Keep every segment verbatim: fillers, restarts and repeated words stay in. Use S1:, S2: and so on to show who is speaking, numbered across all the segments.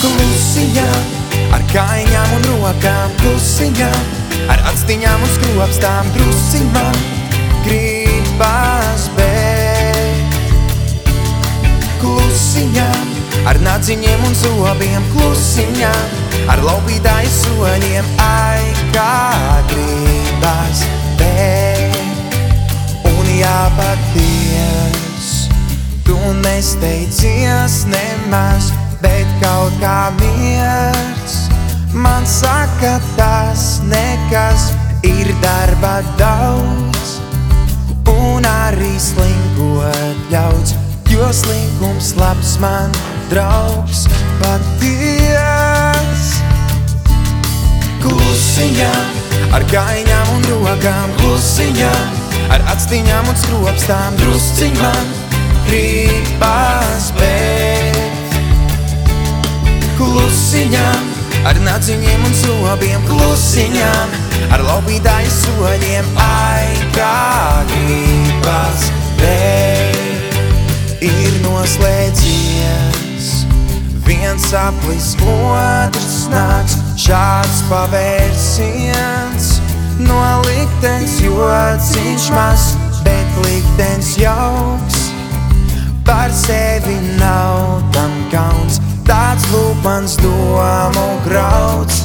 S1: Klusiņām, ar kājām un rokām klusiņām, ar actiņām un skropstām drusciņ man gribas bēgt. Klusiņām, ar nadziņiem un zobiem klusiņām, ar laupītāju soļiem, ai, kā gribas bēgt. Un jāpaties, tu nesteidzies nemaz, bet kaut kā miers man saka, tas nekas, ir darba daudz un arī slingot ļauts, jo slinkums labs man draugs paties. Klusiņām, ar kājām un rokām klusiņām, ar actiņām un skropstām drusciņ man gribas bēgt. Klusiņām, ar nadziņiem un zobiem klusiņām, ar laupītāju soļiem, ai, kā gribas bēgt. Ir noslēdzies viens saplis, otrs nāks, šāds pavērsiens no liktenis jociņš maz, bet liktenis jauks. Par sevi nav tam kauns, tāds lūk mans domu grauds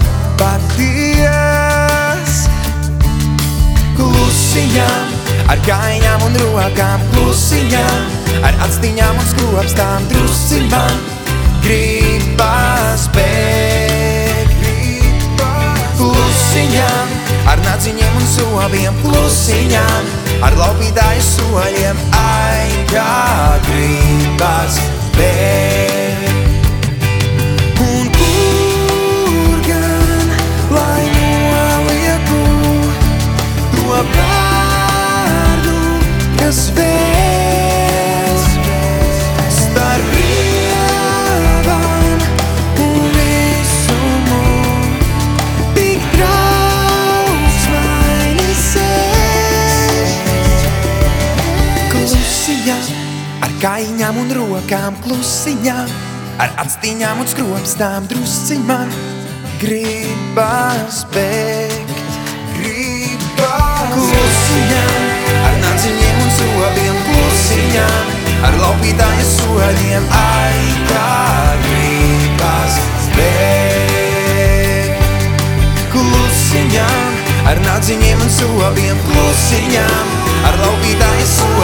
S1: paties. Klusiņām, ar kājām un rokām klusiņām, ar actiņām un skropstām drusciņ man gribas bēgt. Klusiņām, ar nadziņiem un zobiem klusiņām, ar laupītāju soļiem, ai, kā gribas bēgt. Un kur gan, lai nolieku to vārdu, kas vēs starp rievām un visumu, tik trauksmainis esi. Klusiņām, ar kājām un rokām klusiņām, ar actiņām un skropstām drusciņ man gribas bēgt. Klusiņām, ar nadziņiem un zobiem klusiņām, ar laupītāju soļiem, ai, kā gribas bēgt. Klusiņām, ar nadziņiem un zobiem klusiņām, ar laupītāju soļiem,